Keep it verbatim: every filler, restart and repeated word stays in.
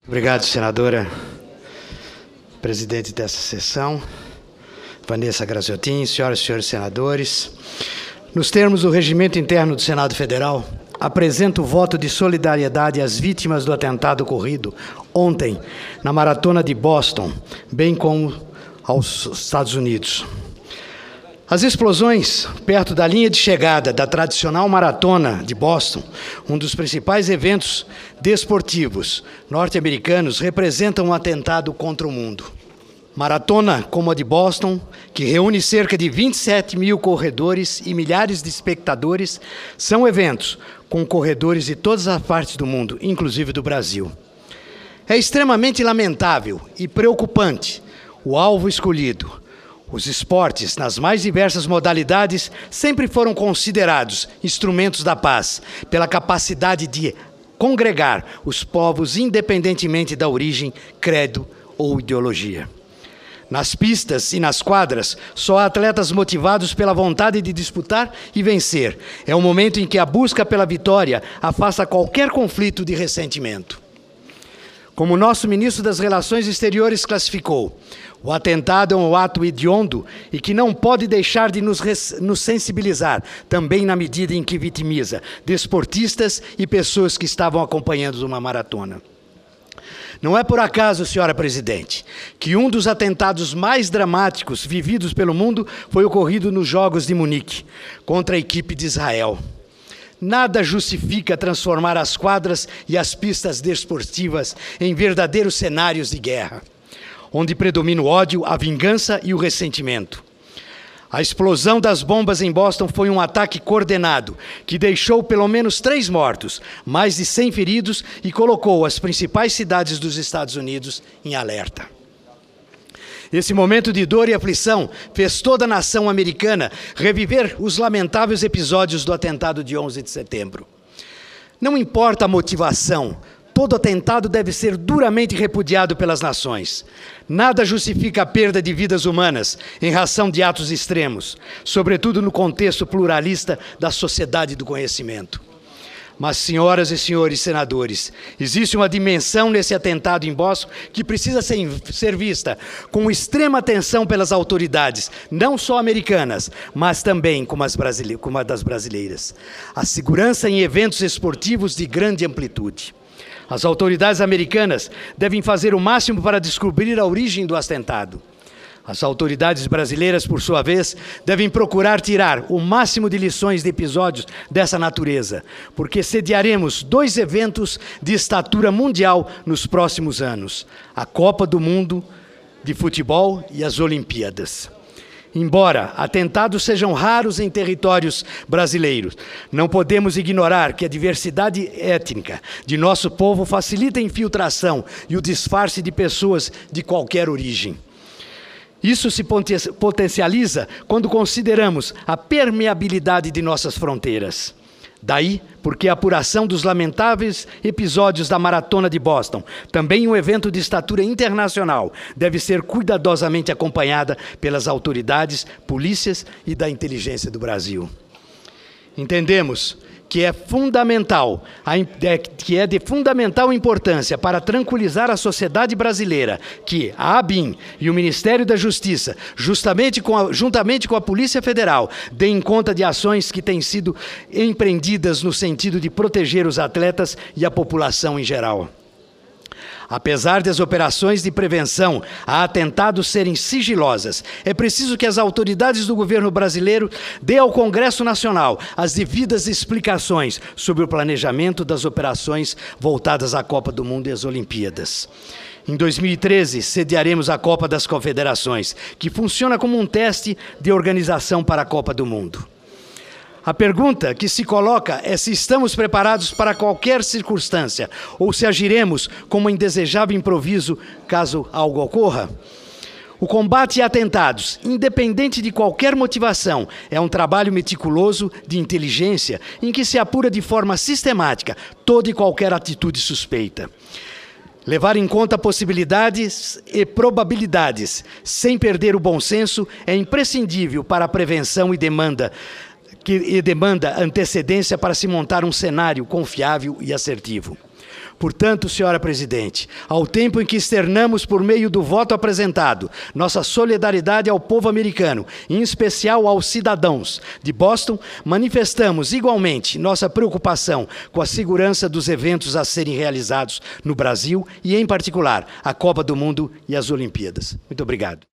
Obrigado, senadora, presidente dessa sessão, Vanessa Graziotin, senhoras e senhores senadores. Nos termos do regimento interno do Senado Federal, apresento o voto de solidariedade às vítimas do atentado ocorrido ontem na Maratona de Boston, bem como aos Estados Unidos. As explosões perto da linha de chegada da tradicional Maratona de Boston, um dos principais eventos desportivos norte-americanos, representam um atentado contra o mundo. Maratona como a de Boston, que reúne cerca de vinte e sete mil corredores e milhares de espectadores, são eventos com corredores de todas as partes do mundo, inclusive do Brasil. É extremamente lamentável e preocupante o alvo escolhido. Os esportes, nas mais diversas modalidades, sempre foram considerados instrumentos da paz, pela capacidade de congregar os povos independentemente da origem, credo ou ideologia. Nas pistas e nas quadras, só há atletas motivados pela vontade de disputar e vencer. É o momento em que a busca pela vitória afasta qualquer conflito de ressentimento. Como o nosso ministro das Relações Exteriores classificou, o atentado é um ato hediondo e que não pode deixar de nos, nos sensibilizar, também na medida em que vitimiza desportistas e pessoas que estavam acompanhando uma maratona. Não é por acaso, senhora presidente, que um dos atentados mais dramáticos vividos pelo mundo foi ocorrido nos Jogos de Munique, contra a equipe de Israel. Nada justifica transformar as quadras e as pistas desportivas em verdadeiros cenários de guerra, onde predomina o ódio, a vingança e o ressentimento. A explosão das bombas em Boston foi um ataque coordenado, que deixou pelo menos três mortos, mais de cem feridos e colocou as principais cidades dos Estados Unidos em alerta. Esse momento de dor e aflição fez toda a nação americana reviver os lamentáveis episódios do atentado de onze de setembro. Não importa a motivação, todo atentado deve ser duramente repudiado pelas nações. Nada justifica a perda de vidas humanas em razão de atos extremos, sobretudo no contexto pluralista da sociedade do conhecimento. Mas, senhoras e senhores senadores, existe uma dimensão nesse atentado em Boston que precisa ser, ser vista com extrema atenção pelas autoridades, não só americanas, mas também como, as brasile- como a das brasileiras. A segurança em eventos esportivos de grande amplitude. As autoridades americanas devem fazer o máximo para descobrir a origem do atentado. As autoridades brasileiras, por sua vez, devem procurar tirar o máximo de lições de episódios dessa natureza, porque sediaremos dois eventos de estatura mundial nos próximos anos: a Copa do Mundo de Futebol e as Olimpíadas. Embora atentados sejam raros em territórios brasileiros, não podemos ignorar que a diversidade étnica de nosso povo facilita a infiltração e o disfarce de pessoas de qualquer origem. Isso se potencializa quando consideramos a permeabilidade de nossas fronteiras. Daí, porque a apuração dos lamentáveis episódios da Maratona de Boston, também um evento de estatura internacional, deve ser cuidadosamente acompanhada pelas autoridades, polícias e da inteligência do Brasil. Entendemos que é fundamental, que é de fundamental importância para tranquilizar a sociedade brasileira que a ABIN e o Ministério da Justiça, justamente com a, juntamente com a Polícia Federal, deem conta de ações que têm sido empreendidas no sentido de proteger os atletas e a população em geral. Apesar das operações de prevenção a atentados serem sigilosas, é preciso que as autoridades do governo brasileiro dêem ao Congresso Nacional as devidas explicações sobre o planejamento das operações voltadas à Copa do Mundo e às Olimpíadas. Em dois mil e treze, sediaremos a Copa das Confederações, que funciona como um teste de organização para a Copa do Mundo. A pergunta que se coloca é se estamos preparados para qualquer circunstância ou se agiremos como um indesejável improviso caso algo ocorra. O combate a atentados, independente de qualquer motivação, é um trabalho meticuloso de inteligência em que se apura de forma sistemática toda e qualquer atitude suspeita. Levar em conta possibilidades e probabilidades, sem perder o bom senso, é imprescindível para a prevenção e demanda que demanda antecedência para se montar um cenário confiável e assertivo. Portanto, senhora presidente, ao tempo em que externamos por meio do voto apresentado nossa solidariedade ao povo americano, em especial aos cidadãos de Boston, manifestamos igualmente nossa preocupação com a segurança dos eventos a serem realizados no Brasil e, em particular, a Copa do Mundo e as Olimpíadas. Muito obrigado.